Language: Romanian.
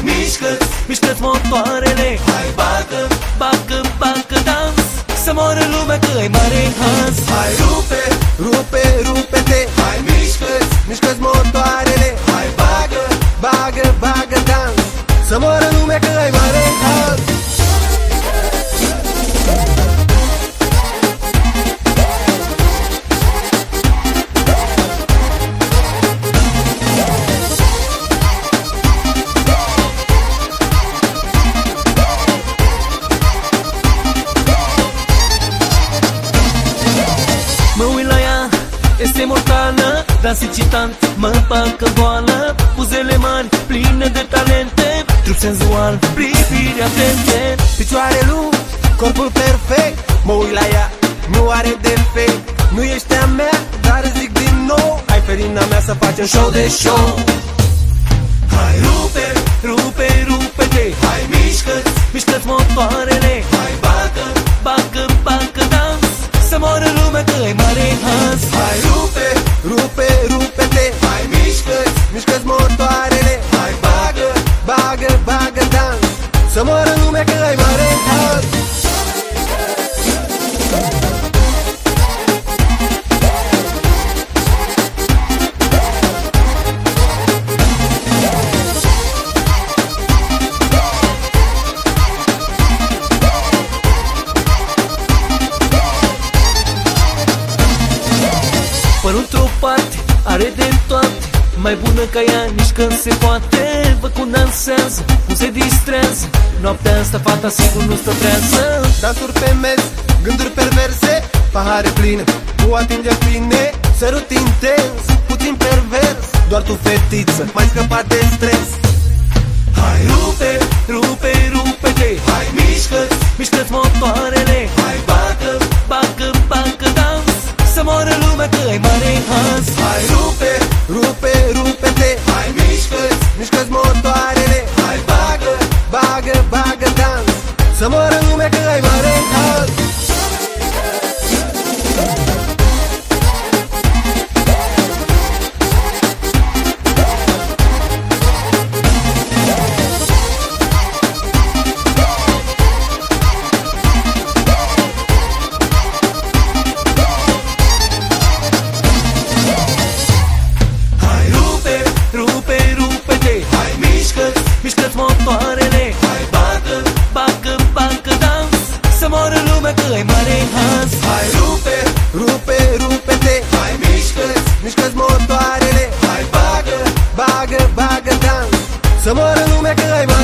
mișcă-ți, mișcă-ți motoarele. Hai bagă, bagă, bagă dans, să moară lumea că ai mare hans. Hai rupe, rupe, rupe-te. Hai mișcă-ți, mișcă-ți motoarele. Hai bagă, bagă, bagă dans, să moară lumea că ai mare hans. Mă uit la ea, este mortală, dans incitant, mă împacă boală. Buzele mari, pline de talente, trup senzual, priviri atente. Picioare lungi, corpul perfect, mă uit la ea, nu are defect. Nu ești a mea, dar zic din nou, hai Ferina mea să facem show de show. Hai rupe, rupe, rupe-te. Hai mișcă-ți, mișcă-ți motoarele. Hai bagă, bagă, bagă dans, să moară lumea că ai mare hans. Hai rupe, rupe, rupe-te. Hai mișcă-ți, mișcă-ți motoarele. Hai bagă, bagă, bagă dans, să moară lumea că ai mare hans. Părul tropat, are de toate, mai bună ca ea nici când se poate. Văd cum dansează, cum se distrează, noaptea asta fata sigur nu stă trează. Dansuri pe mes, gânduri perverse, pahare pline, nu atinge bine. Sărut intens, puțin pervers, doar tu fetiță, mai scăpat de stres. Hai rupe, rupe, rupe-te. Hai mișcă-ți, mișcă-ți motoarele. Hai bagă, bagă, bagă dans, să moară lumea că ai mare hans. Hai rupe, rupe, rupe-te. Hai mișcă-ți, mișcă-ți motoarele. Hai bagă, bagă, bagă dans, să moară lumea că ai mare hans. Mișcă-ți motoarele. Hai bagă, bagă, bagă dans, să moară lumea că ai mare hans. Hai rupe, rupe, rupe-te. Hai mișcă-ți, mișcă-ți motoarele. Hai bagă, bagă, bagă dans, să moară lumea că ai mare